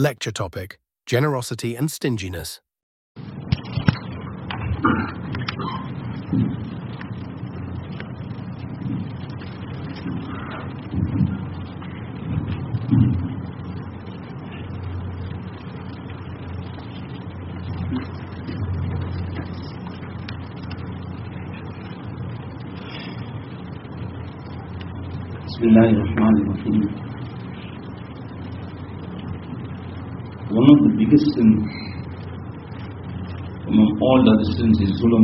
Lecture topic: Generosity and Stinginess. Bismillahirrahmanirrahim. One of the biggest sins among all the other sins is zulm.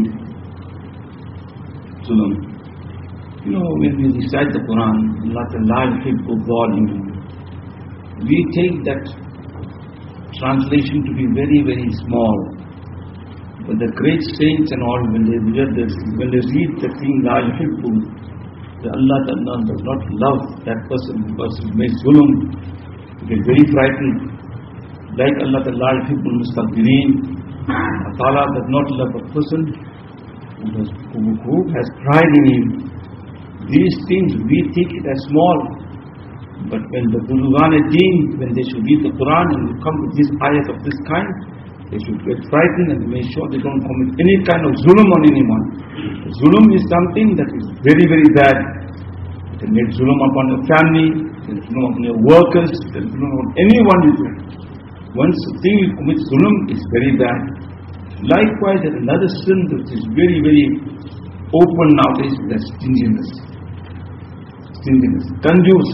Zulm. You know, when we recite the Quran, Allah yuhibbu zalimin, we take that translation to be very, very small. But the great saints and all, when they read the thing, la yuhibbu, that Allah does not love that person because he made zulm, they get very frightened. Like Allah yuhibbul mustakbireen, Allah does not love a person who has pride in him. These things we take it as small, but when the Bulughan-e-Deen, when they should read the Quran and come to these ayat of this kind, they should get frightened and make sure they don't commit any kind of zulm on anyone. Zulm is something that is very, very bad. You can make zulm upon your family, you can zulm upon your workers, you can zulm upon anyone you do. Once a thing you commit zulm, is very bad. Likewise, there is another sin which is very, very open nowadays, that's stinginess. Stinginess. Kanjus.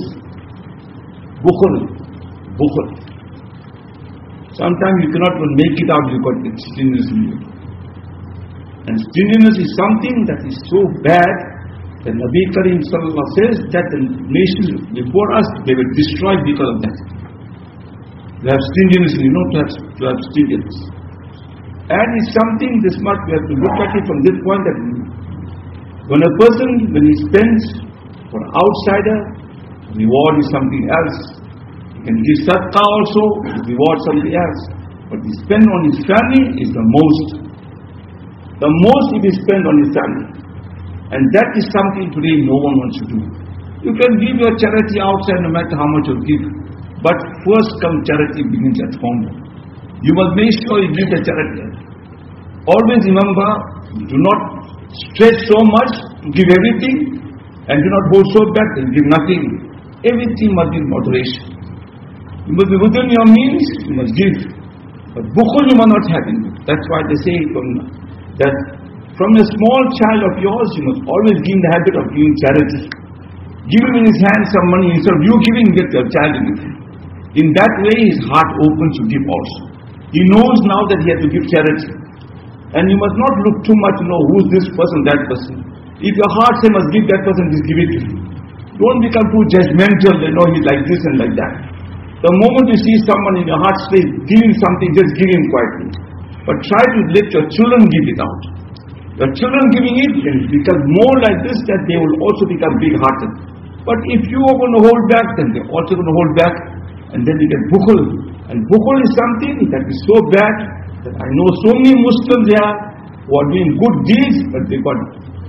Bukhul. Sometimes you cannot even make it out, you got stinginess in you. And stinginess is something that is so bad that Nabi Karim Sallallahu says that the nations before us, they were destroyed because of that. To have stinginess, to have stinginess. And it's something this much, we have to look at it from this point that when a person, when he spends for an outsider, reward is something else. He can give sadaqah also, reward something else. But he spend on his family is the most. The most if he spend on his family. And that is something today no one wants to do. You can give your charity outside no matter how much you give. But first come charity begins at home. You must make sure you give the charity. Always remember, do not stretch so much to give everything, and do not hold so back and give nothing. Everything must be in moderation. You must be within your means, you must give. But bukhul you must not have in you. That's why they say that from a small child of yours, you must always give the habit of giving charity. Give him in his hand some money, instead of you giving, get your child in it. In that way, his heart opens to give also. He knows now that he has to give charity. And you must not look too much to know who is this person, that person. If your heart says must give that person, just give it to him. Don't become too judgmental, he's like this and like that. The moment you see someone in your heart say, give him something, just give him quietly. But try to let your children give it out. Your children giving it, then it becomes more like this, that they will also become big-hearted. But if you are going to hold back, then they're also going to hold back. And then you get bukhul. And bukhul is something that is so bad that I know so many Muslims here who are doing good deeds, but they got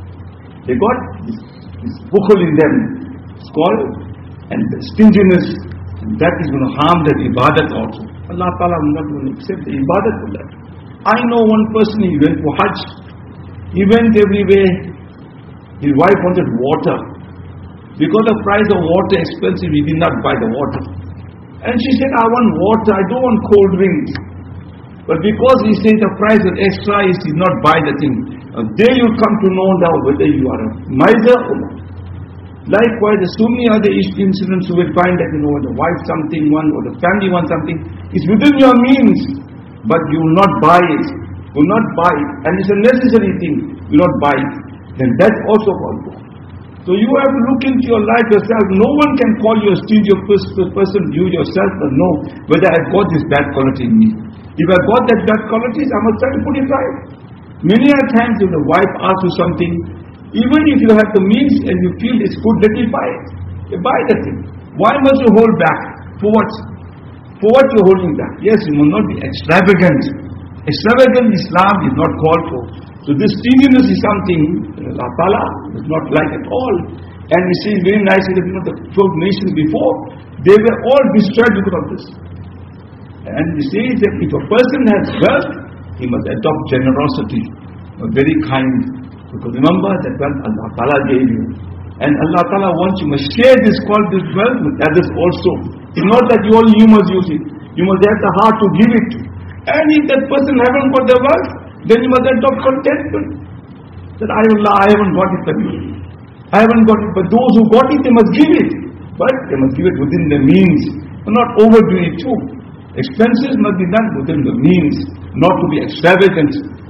this bukhul in them. It's called and stinginess. And that is going to harm their ibadat also. Allah Ta'ala will not going to accept the ibadat for that. I know one person, he went for Hajj. He went everywhere. His wife wanted water. Because the price of water is expensive, he did not buy the water. And she said, I want water, I don't want cold drinks. But because he said the price is extra, he did not buy the thing. There you come to know now whether you are a miser or not. Likewise, there's so many other incidents you will find that, the wife something wants, or the family wants something. It's within your means, but you will not buy it. You will not buy it. And it's a necessary thing, you will not buy it. Then that's also called. So you have to look into your life yourself. No one can call you a stingy person, you yourself must know whether I've got this bad quality in me. If I've got that bad qualities, I must try to put it right. Many a times if the wife asks you something, even if you have the means and you feel it's good, let me buy it. You buy the thing. Why must you hold back? For what? For what you're holding back? Yes, you must not be extravagant. Extravagant Islam is not called for. So this stinginess is something Allah Ta'ala does not like at all. And we see very nicely that the 12 nations before, they were all destroyed because of this. And he says that if a person has wealth, he must adopt generosity, very kind. Because remember that wealth Allah Ta'ala gave you. And Allah Ta'ala wants you must share this wealth with others also. It's not that only you must use it. You must have the heart to give it. And if that person haven't got the wealth, then you must adopt contentment. That I haven't got it, but I haven't got it. But those who got it, they must give it. But they must give it within their means. And not overdo it too. Expenses must be done within the means, not to be extravagant.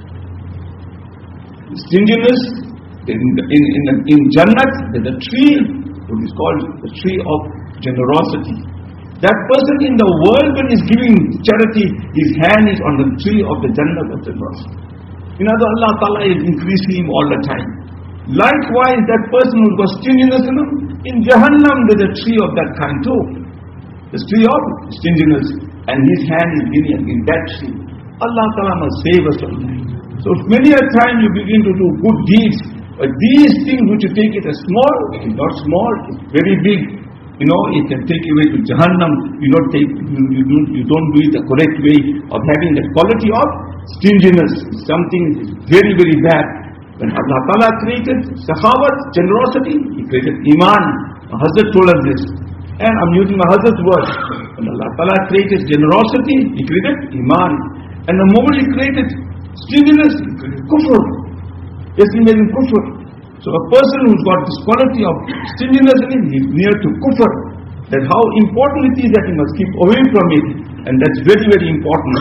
Stinginess, in Jannat, there's a tree, which is called the tree of generosity. That person in the world, when he's giving charity, his hand is on the tree of the Jannat of generosity. In other words, Allah Ta'ala is increasing him all the time. Likewise, that person who's got stinginess in him, in Jahannam there's a tree of that kind too. The tree of stinginess. And his hand is in that tree. Allah Ta'ala must save us from that. So many a time you begin to do good deeds, but these things which you take it as small, it's not small, it's very big. You know, it can take you away to Jahannam. You don't do it the correct way of having that quality of stinginess. It's something that is very, very bad. When Allah Ta'ala created sakhawat, generosity, He created iman. Hazrat told us this. And I'm using a Hazrat's word. When Allah Ta'ala created generosity, He created iman. And the moment He created stinginess, He created kufr. Yes, He made him kufr. So a person who's got this quality of stinginess in him, he's near to kufr. That how important it is that he must keep away from it. And that's very, very important.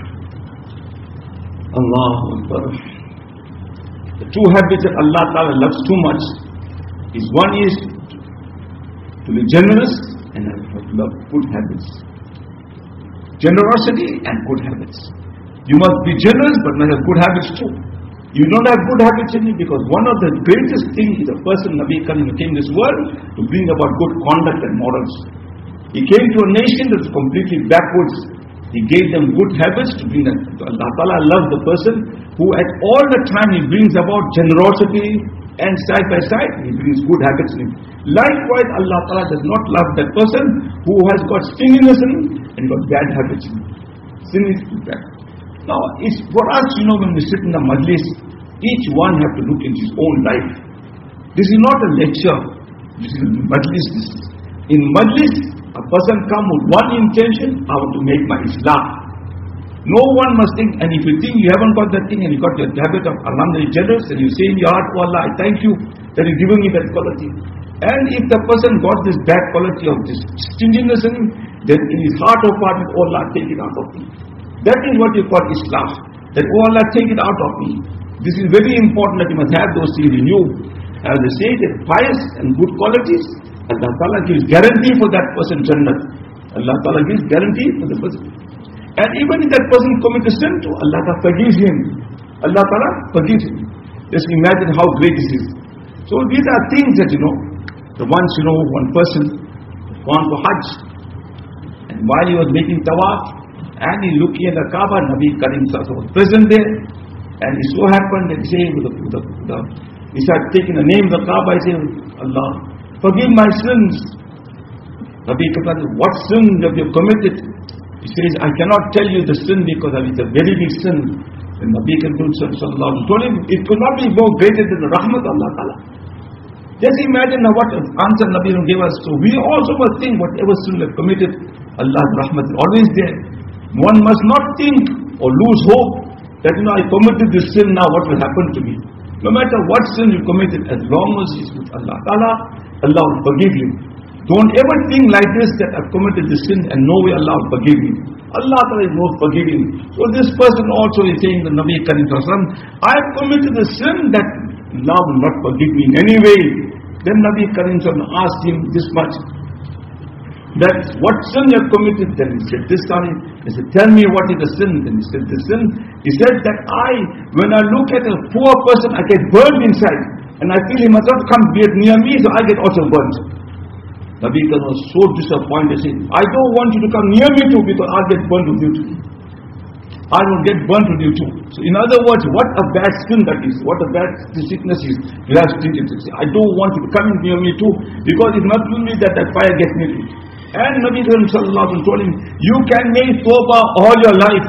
Allahu Akbar. The two habits that Allah Ta'ala loves too much is one is to be generous and to love good habits. Generosity and good habits. You must be generous but must have good habits too. You don't have good habits in you because one of the greatest things is a person, Nabi Karim, came to this world to bring about good conduct and morals. He came to a nation that was completely backwards. He gave them good habits to bring them. Allah Ta'ala loves the person who at all the time he brings about generosity and side by side he brings good habits in him. Likewise, Allah Ta'ala does not love that person who has got stinginess in him and got bad habits in him. Sin is bad. Now, it's for us, when we sit in the majlis, each one have to look into his own life. This is not a lecture. This is a majlis. In majlis, a person come with one intention, I want to make my Islam. No one must think, and if you think you haven't got that thing and you got your habit of Alhamdulillah generous, and you say in your heart, oh Allah, I thank you that you're giving me that quality. And if the person got this bad quality of this stinginess in him, then in his heart of heart, oh Allah, take it out of me. That is what you call Islam. That, oh Allah, take it out of me. This is very important that you must have those things in you. As they say, that pious and good qualities, Allah Ta'ala gives guarantee for that person Jannat. Allah Ta'ala gives guarantee for the person. And even if that person commits a sin too, Allah Ta'ala forgives him. Allah Ta'ala forgives him. Just imagine how great this is. So these are things that one person gone to Hajj. And while he was making tawaf, and he looking at the Kaaba, Nabi Karim was present there. And it so happened that he said, he started taking the name of the Kaaba, he said, Allah, forgive my sins. Nabi Karim, what sin have you committed? He says, I cannot tell you the sin because it's a very big sin. And Nabi Karim told him, it could not be more greater than the rahmat of Allah Ta'ala. Just imagine now what answer Nabi gave us. So we also must think whatever sin we have committed, Allah's rahmat is always there. One must not think or lose hope that I committed this sin, now what will happen to me? No matter what sin you committed, as long as it's with Allah Ta'ala, Allah will forgive you. Don't ever think like this that I've committed this sin and no way Allah will forgive me. Allah Ta'ala is most forgiving. So this person also is saying the Nabi Karim I have committed a sin that Allah will not forgive me in any way. Then Nabi Karim asked him this much. That what sin you have committed? Then he said this time. He said, tell me what is the sin? Then he said, the sin. He said that when I look at a poor person, I get burned inside. And I feel he must not come near me, so I get also burnt. Nabi Karim was so disappointed, saying, I don't want you to come near me too, because I'll get burnt with you too. I will get burnt with you too. So in other words, what a bad sin that is. What a bad sickness is. You have stinginess. I don't want you to come near me too, because it's not only that fire gets me too. And Nabi Karim sallallahu alaihi wasallam told him, you can make tawbah all your life,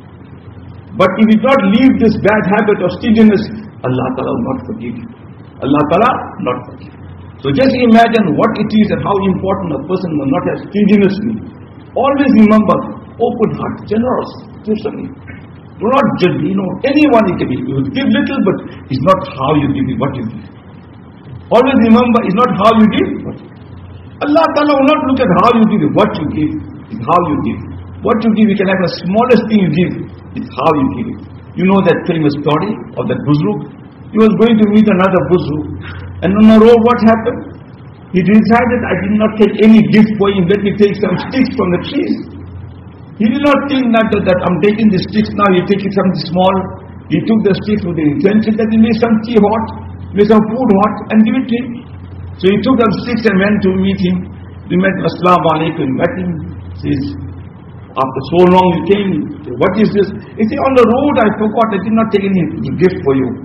but if you not leave this bad habit of stinginess, Allah Ta'ala will not forgive you. Allah Ta'ala will not forgive you. So just imagine what it is and how important a person will not have stinginess in. Always remember, open heart, generous, give something. Do not judge, anyone you can be. You give little, but it's not how you give it, what you give. Always remember, it's not how you give, what you give. Allah Ta'ala will not look at how you give it, what you give, it's how you give. What you give, you can have the smallest thing you give, it's how you give it. You know that famous story of that Buzruk? He was going to meet another Buzruk, and on the road what happened? He decided, I did not take any gift for him, let me take some sticks from the trees. He did not think that I'm taking the sticks now, he take it something small. He took the sticks with the intention that he made some tea hot, made some food hot, and give it to him. So he took them sticks and went to meet him. He met him, Assalamu alaikum, met him. Says, after so long he came, what is this? He said, on the road I forgot, I did not take any gift for you.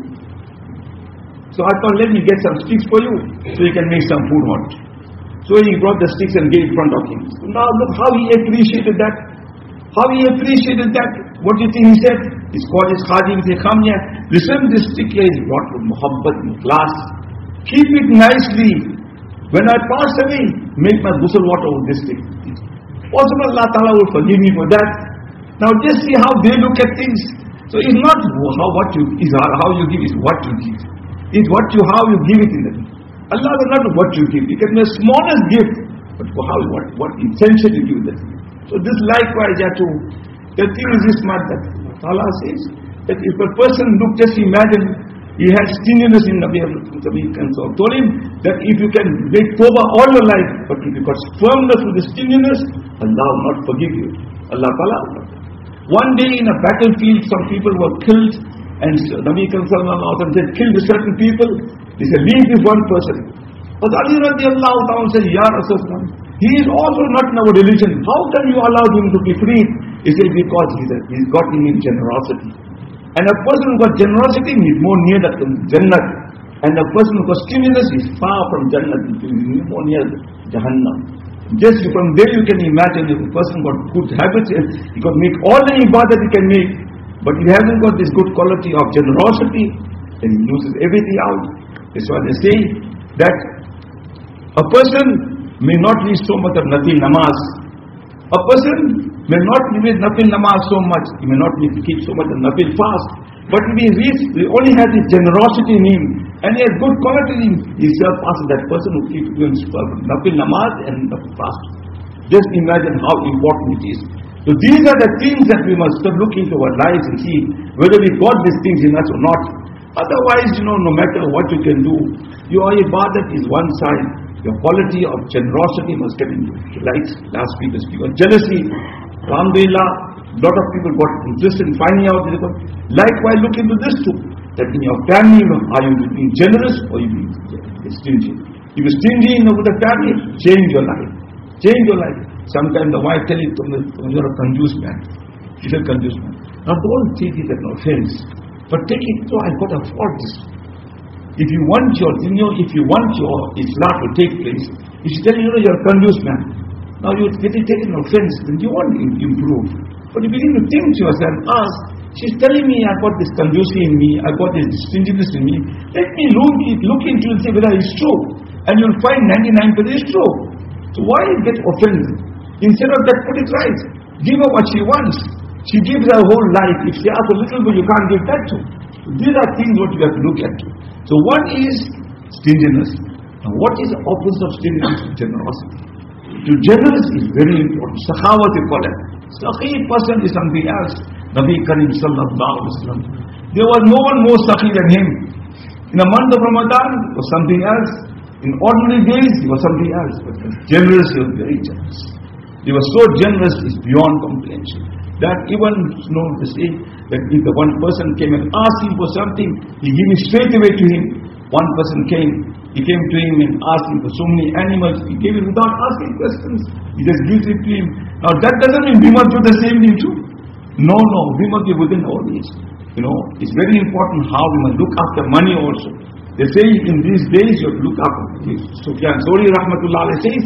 So I thought, let me get some sticks for you, so you can make some food hot. So he brought the sticks and gave in front of him. So now look how he appreciated that. How he appreciated that. What do you think he said? He called his khadim, he said, come here, listen, this stick here is brought with muhabbat and class. Keep it nicely. When I pass away, make my ghusl water with this stick. Possible Allah Ta'ala will forgive me for that. Now just see how they look at things. So it's not how you give, it's what you give. It's how you give it in the Allah will not what you give. You can be the smallest gift, but what intention you give that. So this likewise, the thing is this matter. Allah says that if a person just imagine, he had stinginess in Nabi Karim. Told him that if you can make tawbah all your life, but if you got firmness with the stinginess, Allah will not forgive you. Allah Ta'ala will not. One day in a battlefield, some people were killed, and Nabi Karim said, kill certain people. He said, leave this one person. But Ali radiallahu ta'ala said, Ya Rasulullah, he is also not in our religion. How can you allow him to be free? He said, because he's got in generosity. And a person who got generosity is more near the Jannah. And a person who got stinginess is far from Jannah, is more near Jahannam. Just from there you can imagine if a person got good habits, he can make all the ibadah he can make. But if he hasn't got this good quality of generosity, then he loses everything out. That's why they say that a person may not read so much of nafil namaz. A person may not read nafil namaz so much. He may not keep so much of nafil fast. But if he only has his generosity in him, and he has good quality in him, he surpasses that person who keeps doing nafil namaz and nafil fast. Just imagine how important it is. So these are the things that we must look into our lives and see whether we got these things in us or not. Otherwise, no matter what you can do, your ibadat is one side. Your quality of generosity must get into light. Last week was speaking on jealousy. Alhamdulillah, a lot of people got interested in finding out. Likewise, look into this too. That in your family, are you being generous or are you being stingy? If you're stingy with the family, change your life. Change your life. Sometimes the wife tells you, you're a conjuice man. You're a conjuice man. Now don't take it as an offense. But take it, I've got to afford this. If you want your Islah to take place, if you tell you're a conjuice man, now you take an offense, then you won't improve. But you begin to think to yourself, ask, she's telling me I've got this conjuicy in me, I've got this stinginess in me, let me look into it and say whether it's true. And you'll find 99% is true. So why get offended? Instead of that, put it right. Give her what she wants. She gives her whole life. If she asks a little bit, you can't give that to. So these are things what you have to look at. So one is stinginess. Now what is the opposite of stinginess? Generosity. To generous is very important. Sakhawat you call it. Sakhi person is something else. Nabi Karim sallallahu alaihi wasallam. There was no one more sakhi than him. In the month of Ramadan, it was something else. In ordinary days, he was something else. But generous, he was very generous. He was so generous, it's beyond comprehension. That even, to say that if the one person came and asked him for something, he gave it straight away to him. One person came, he came to him and asked him for so many animals. He gave it without asking questions. He just gives it to him. Now that doesn't mean we must do the same thing too. No, we must be within all these. It's very important how we must look after money also. They say in these days you have to look after. Sufyan Thawri rahmatullah alayhi says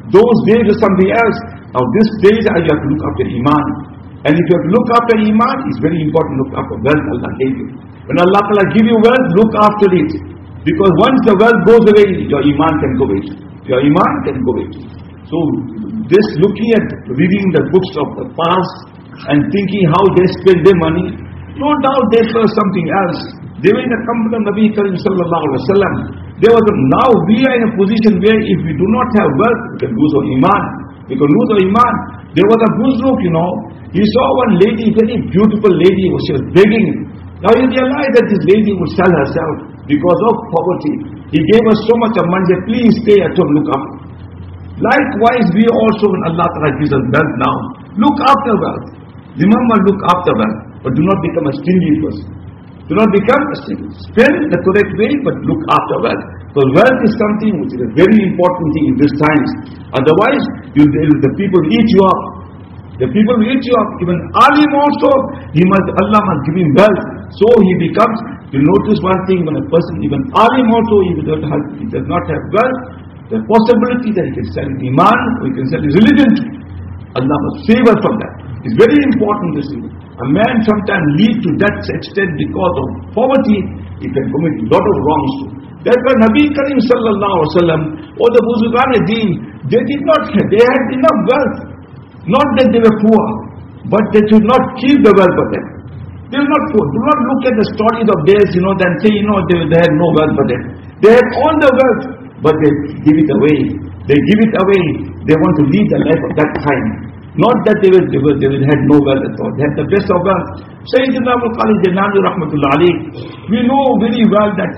Those days are something else. Now these days you have to look after Iman. And if you have to look after Iman, it's very important to look after wealth Allah gave you. When Allah Ta'ala give you wealth, look after it. Because once the wealth goes away, your Iman can go away. Your Iman can go away. So this looking at reading the books of the past and thinking how they spend their money, no doubt they saw something else. They were in the company of Nabi Karim Sallallahu Alaihi Wasallam. Now we are in a position where if we do not have wealth, we can lose our Iman. We can lose our Iman. There was a Buzruk, he saw one lady, very beautiful lady, she was begging. Now he realized that this lady would sell herself because of poverty. He gave her so much of money, said, please stay at home, look up. Likewise, we also, when Allah Ta'ala gives us wealth now, look after wealth. Remember, look after wealth, but do not become a stingy person. Do not become a stingy. Spend the correct way, but look after wealth. Because wealth is something which is a very important thing in these times. Otherwise, the people will eat you up. The people will eat you up. Even alim also, Allah must give him wealth. So he becomes, you notice one thing, when a person, even alim also, he does not have wealth, the possibility that he can sell his Iman, or he can sell his religion to. Allah must save us from that. It's very important this thing. A man sometimes leads to that extent because of poverty, he can commit a lot of wrongs too. That's why Nabi Karim Sallallahu Alaihi Wasallam or the Buzurgan-e-Deen, they had enough wealth. Not that they were poor, but they should not keep the wealth for them. They were not poor. Do not look at the stories of theirs, then say, they had no wealth for them. They had all the wealth, but they give it away. They give it away. They want to lead the life of that time. Not that they had no wealth at all. They had the best of wealth. Sayyidina Abu Khalid Jainani Rahmatullah Alayh, we know very well that,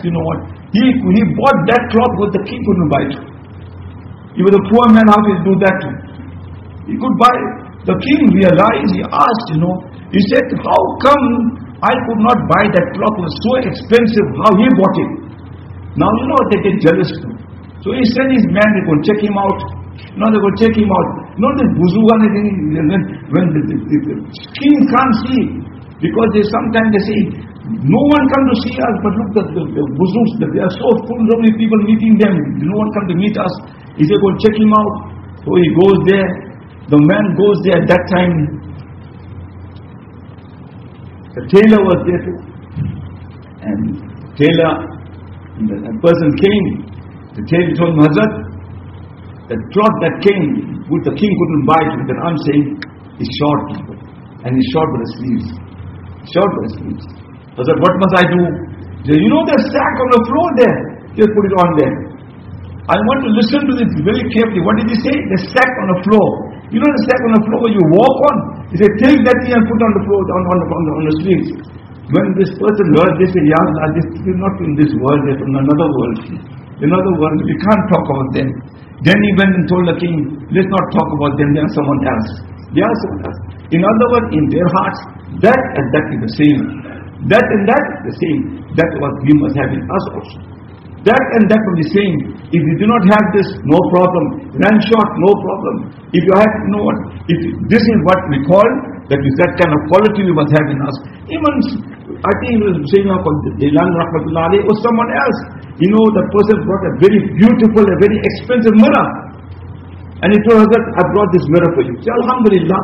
he bought that cloth what the king couldn't buy it. He was a poor man, how did he do that? He could buy it. The king realized, he asked, he said, how come I could not buy that cloth? It was so expensive, how he bought it. Now, they get jealous too. So he sent his man, they could check him out. They could check him out. This Buzurgan, when the king can't see, because sometimes they say, no one come to see us, but look, the Buzurgs, they are so full, so many people meeting them, no one come to meet us. He said, go check him out. So he goes there. The man goes there at that time. The tailor was there too. And the person came. The tailor told him, Hazrat, the cloth that came, which the king couldn't buy it, that I'm saying, is short. And he's short with the sleeves. Short with the sleeves. Hazrat, what must I do? He said, the sack on the floor there. Just put it on there. I want to listen to this very carefully. What did he say? The sack on the floor. The sack on the floor where you walk on? He said, take that thing and put on the floor, on the sleeves. When this person heard this, he said, Ya Allah, this is not in this world, it's in another world. Another world, we can't talk about them. Then he went and told the king, let's not talk about them, they are someone else. They are someone else. In other words, in their hearts, that and that is the same. That and that is the same. That's what we must have in us also. That and that will be same. If you do not have this, no problem. Run short, no problem. If you have, if this is what we call, that is that kind of quality we must have in us. Even, I think it was saying of Jailani Rahmatullah Alayh or someone else. The person brought a very beautiful, a very expensive mirror. And he told us that, I brought this mirror for you. Say, Alhamdulillah.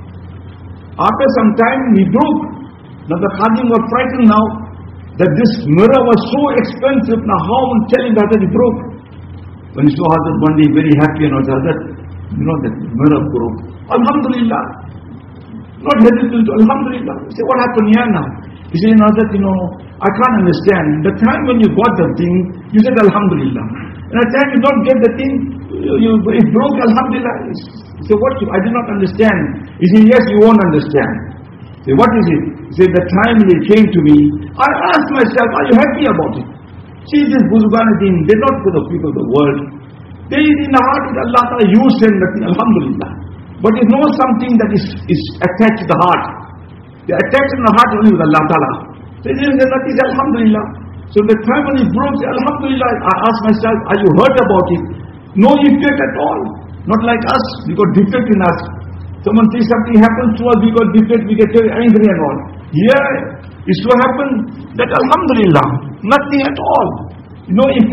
After some time, he broke. Now the Khadim was frightened now, that this mirror was so expensive. Now how am I telling that it broke? When he saw Hazrat one day very happy and Hazrat, that mirror broke. Alhamdulillah. Not hesitant, Alhamdulillah. He said, what happened here now? He said, Hazrat, I can't understand. The time when you got the thing, you said Alhamdulillah. And the time you don't get the thing, it broke, Alhamdulillah. He said, what? I do not understand. He said, yes, you won't understand. He said, what is it? He said, the time they came to me, I asked myself, are you happy about it? See, this Buzurgan-e-Deen, they're not for the people of the world. They in the heart with Allah Ta'ala, you send nothing, Alhamdulillah. But it's not something that is attached to the heart. They are attached in the heart only with Allah Ta'ala. They didn't say nothing, Alhamdulillah. So the time when it broke, say, Alhamdulillah, I asked myself, are you hurt about it? No effect at all. Not like us, we got defect in us. Someone says something happens to us, we got defect, we get very angry and all. Here, it so happened that Alhamdulillah, nothing at all. No effect.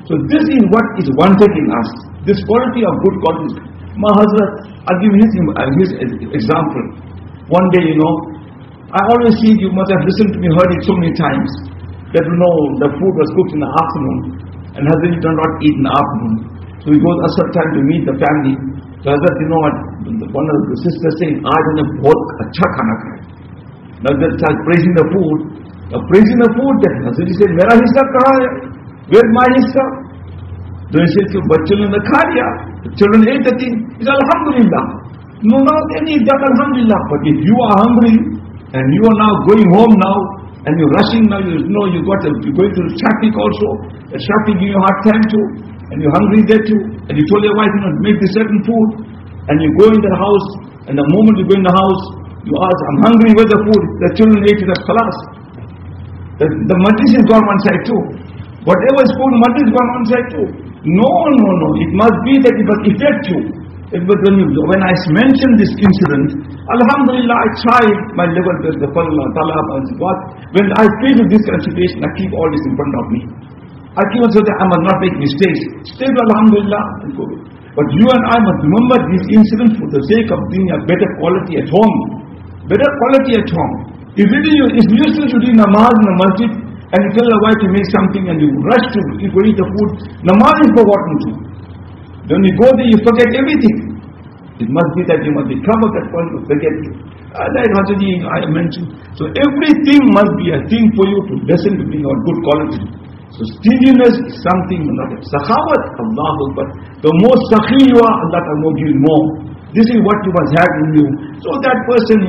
So this is what is wanted in us. This quality of good qualities. My Hazrat, I'll give his example. One day, I always see, you must have listened to me, heard it so many times, that the food was cooked in the afternoon, and Hazrat did not eat in the afternoon. So he goes Asr time to meet the family. So Hazrat, one of the sisters saying, "Aaj humne bahut acha khana khaya." Hazrat started praising the food. Praising the food, that Hazrat said, "Mera hissa kahan hai? Where's my hissa?" Then he said, "Bachchon ne kha liya." The children ate the thing. He said, "Alhamdulillah." No, not any that Alhamdulillah. But if you are hungry, and you are now going home now, and you're rushing now, you're going to the traffic also, the traffic give you a hard time too, and you're hungry there too, and you told your wife, make this certain food, and you go in the house, and the moment you go in the house, you ask, "I'm hungry, where's the food?" The children ate it at khalas. The majlis is gone one side too. Whatever is food, majlis is gone one side too. No. It must be that it must affect you. When I mentioned this incident, Alhamdulillah, I tried my level best. When I face this kind of situation, I keep all this in front of me. I keep on saying that I must not make mistakes. Stay to Alhamdulillah and go. But you and I must remember this incident for the sake of being a better quality at home. Better quality at home. If you still should do namaz in the masjid, and you tell your wife to make something and you rush to eat the food, namaz is forgotten too. When you go there, you forget everything. It must be that you must become at that point to forget it. Like Hajaji I mentioned. So everything must be a thing for you to listen to being of good quality. So stinginess is something not a sakhawat, Allahu Akbar. The more sakhi you are, Allah will give you more. This is what you must have in you. So that person,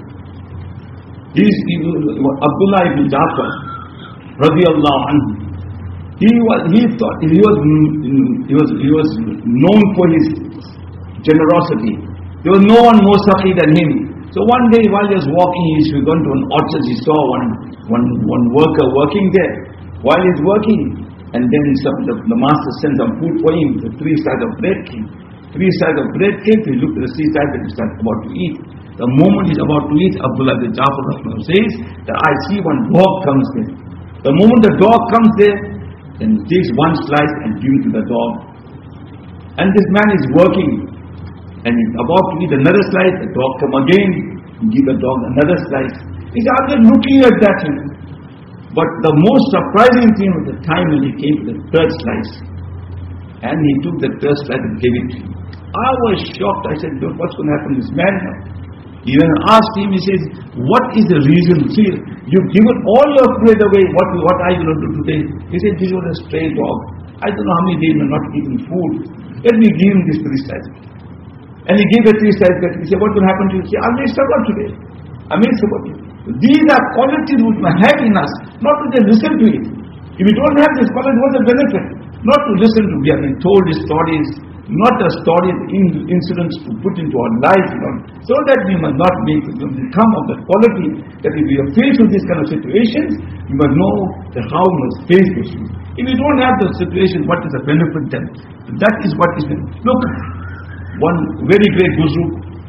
Abdullah ibn Jafar, radiyallahu anhu, he was known for his generosity. There was no one more sakhi than him. So one day while he was walking, he was going to an orchard, he saw one worker working there. While he's working, and then the master sent some food for him. The 3 sides of bread came. 3 sides of bread came. He looked at the 3 sides and he started about to eat. The moment he's about to eat, Abdullah bin Jafar says that I see one dog comes there. The moment the dog comes there, then he takes one slice and gives it to the dog. And this man is working, and he's about to eat another slice. The dog come again, and give the dog another slice. He's just looking at that. But the most surprising thing was the time when he came to the 3rd slice. And he took the 3rd slice and gave it to him. I was shocked. I said, what's going to happen to this man now? He even asked him, he says, what is the reason? See, you've given all your bread away. What are you going to do today? He said, this was a stray dog. I don't know how many days you're not eating food. Let me give him this 3 slices. And he gave the 3 slices. He said, what will happen to you? He said, I made sabr today. I made sabr today. These are qualities which we have in us, not to just listen to it. If we don't have this quality, what's the benefit? Not to listen to, we have been told these stories, not a story, incidents to put into our life, so that we must not become of that quality, that if we are faced with these kind of situations, we must know that how we must face those things. If we don't have the situation, what is the benefit then? That is what is. Look, one very great Guru,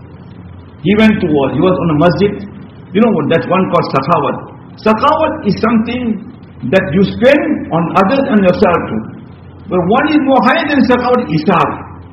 he was on a masjid. You know what, that's one called sakhawat. Sakhawat is something that you spend on others and yourself too. But one is more higher than sakhawat, isar.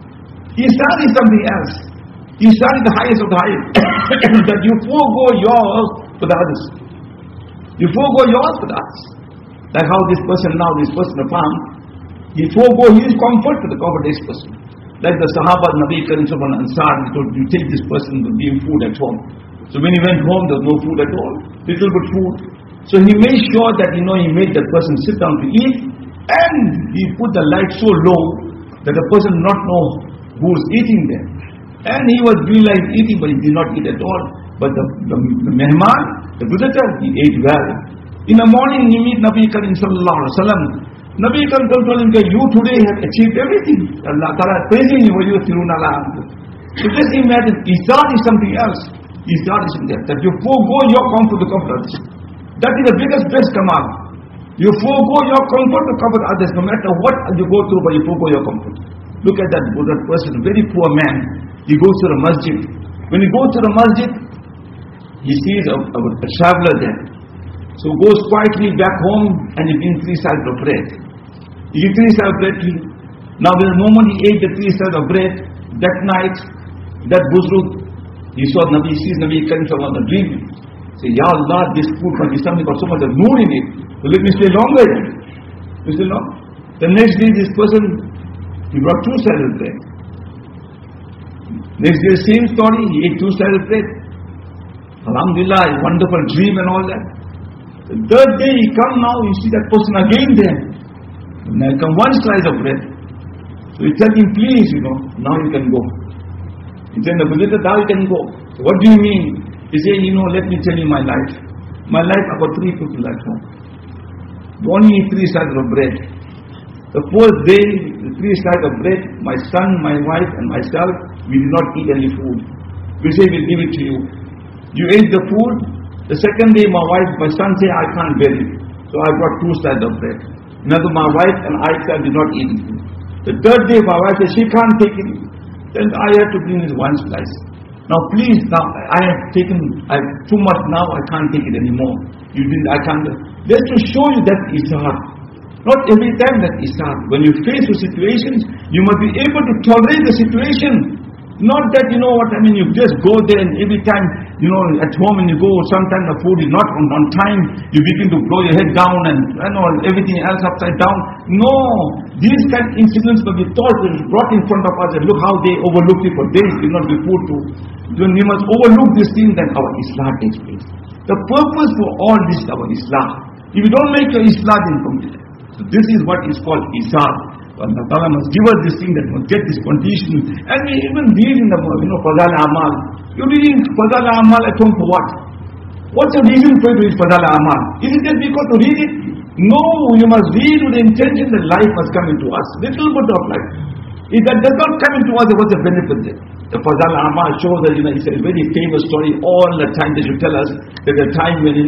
Isar is something else. Isar is the highest of the highest. That you forego yours for the others. You forego yours for the others. Like how this person found, he forego his comfort for the comfort of this person. Like the Sahaba, Nabi Karim Sallallahu Alaihi Wasallam, he told, you take this person to give food at home. So when he went home, there was no food at all. Little bit food. So he made sure that, he made that person sit down to eat. And he put the light so low that the person did not know who was eating there. And he was doing like eating, but he did not eat at all. But the mehman, the visitor, he ate well. In the morning, he meet Nabi Karim Sallallahu Alaihi Wasallam. Nabi Karim told him, you today have achieved everything. Allah Ta'ala praising you, so just imagine, Isar is something else. Isar is something else. That you forego your comfort to comfort others. That is the biggest best command. You forego your comfort to comfort others. No matter what you go through, but you forego your comfort. Look at that person, very poor man. He goes to the masjid. When he goes to the masjid, he sees a traveler there. So goes quietly back home and he brings 3 slices of bread. He gave 3 slices of bread to him. Now the moment he ate the 3 slices of bread, that night, that Buzruk, he sees Nabi Karim Sallallahu Alaihi Wasallam dreaming. Say, Ya Allah, this food must be something got so much of noor in it. So let me stay longer. You stay long. The next day, this person, he brought 2 slices of bread. Next day, same story, he ate 2 slices of bread. Alhamdulillah, a wonderful dream and all that. The third day, he come now, you see that person again there. Now come 1 slice of bread. So he tell him, please, now you can go. He said, now you can go. So what do you mean? He said, let me tell you my life. My life, I got 3 people at home. Only 3 slices of bread. The fourth day, the 3 slices of bread, my son, my wife and myself, we did not eat any food. We say, we'll give it to you. You ate the food. The second day, my son said, I can't bear it. So I brought 2 slices of bread. Neither my wife and I did not eat it. The third day, my wife said, she can't take it. Then I had to bring this 1 slice. Now please, now I have too much now, I can't take it anymore. I can't. Just to show you that isar. Not every time that isar. When you face the situations, you must be able to tolerate the situation. Not that, you just go there and every time, at home when you go, sometimes the food is not on time, you begin to blow your head down and everything else upside down. No, these kind of incidents will be taught and brought in front of us and look how they overlooked it for days, did not be food to. When we must overlook this thing, then our Islah takes place. The purpose for all this is our Islah. If you don't make your Islah, then complete. So this is what is called Isar. Allah Ta'ala must give us this thing that must get this condition. And we even read in the, Fadal Amal. You're reading Fadal Amal at home for what? What's the reason for you to read Fadal Amal? Is it just because to read it? No, you must read with the intention that life must come into us. Little bit of life. If that does not come into us, what's the benefit there? The Fadal Amal shows that, it's a very famous story all the time they should tell us that the time when,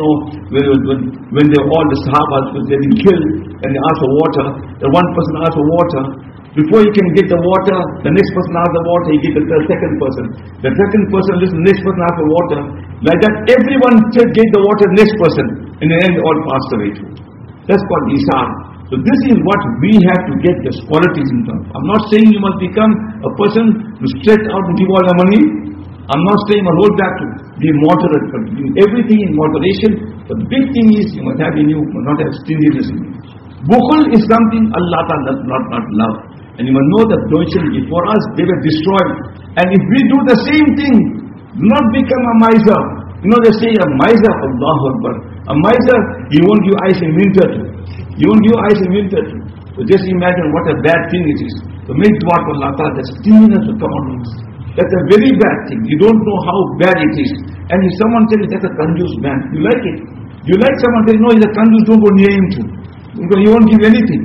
when all the Sahabas were getting killed and they asked for water, the one person asked for water, before he can get the water, the next person asked the water, he gives the second person. The second person listens, the next person asked for water. Like that, everyone gave the water to the next person. In the end, all passed away too. That's called Isar. So this is what we have to get these qualities in terms. I'm not saying you must become a person who stretch out and give all the money. I'm not saying you must hold back to be moderate, but do everything in moderation. But the big thing is you must have in you, must not have stinginess in you. Bukhul is something Allah Ta'ala does not love. And you must know that donation before us, they were destroyed. And if we do the same thing, do not become a miser. They say a miser, Allahu Akbar. A miser, he won't give ice in winter too. You won't give ice in winter too. So just imagine what a bad thing it is. So make dua to Allah Ta'ala that stinginess will come out of us. That's a very bad thing. You don't know how bad it is. And if someone tells you that's a conjuice man, you like it. You like someone telling, no, he's a conjuice, don't go near him too. Because he won't give anything.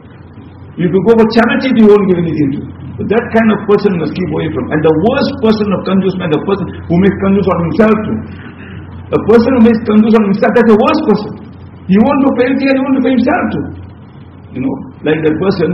If you go for charity, you won't give anything to. So that kind of person must keep away from. And the worst person of conjuice man, the person who makes conjuice on himself too. The person who makes conjuice on himself, that's the worst person. He won't do for anything and he won't do for himself too. Like that person,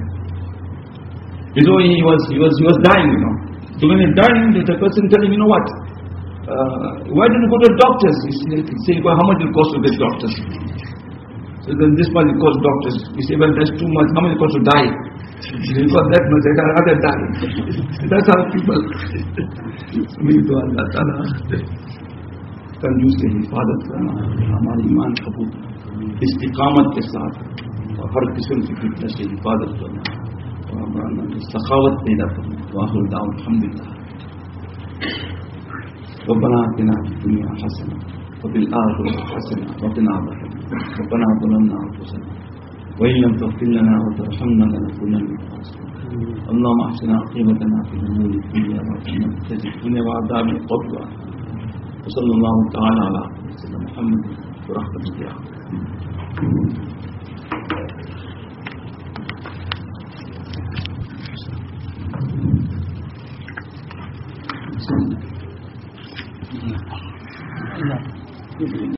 he was dying, So when he's dying, the person telling him, what? Why didn't you go to the doctors? He said, well, how much will it cost to get doctors? So then this much it costs doctors. He said, well, that's too much. How much it costs to die? It costs that much. I can rather die. That's how people mean to Allah Ta'ala. कंजूस से हिफाजत करना, हमारे ईमान कबूल इस्तिकामत के साथ और हर किस्म की फितने से हिफाजत करना और हमारा सखावत पैदा करना। वाहिर दाव अल्हम्दुलिल्लाह। रब्बना आतिना फिद दुनिया हसना व फिल आखिरति हसना व क़िना अज़ाबन नार। रब्बना ज़लमना अनफुसना व इन लम तग़फिर लना व तरहमना लनकुनन्ना मिनल ख़ासिरीन। अल्लाहुम्मा अहसिन आक़िबतना फ़िल उमूरि कुल्लिहा व क़िना अज़ाबल क़ब्र। وصلى الله تعالى على سيدنا محمد برحمته يا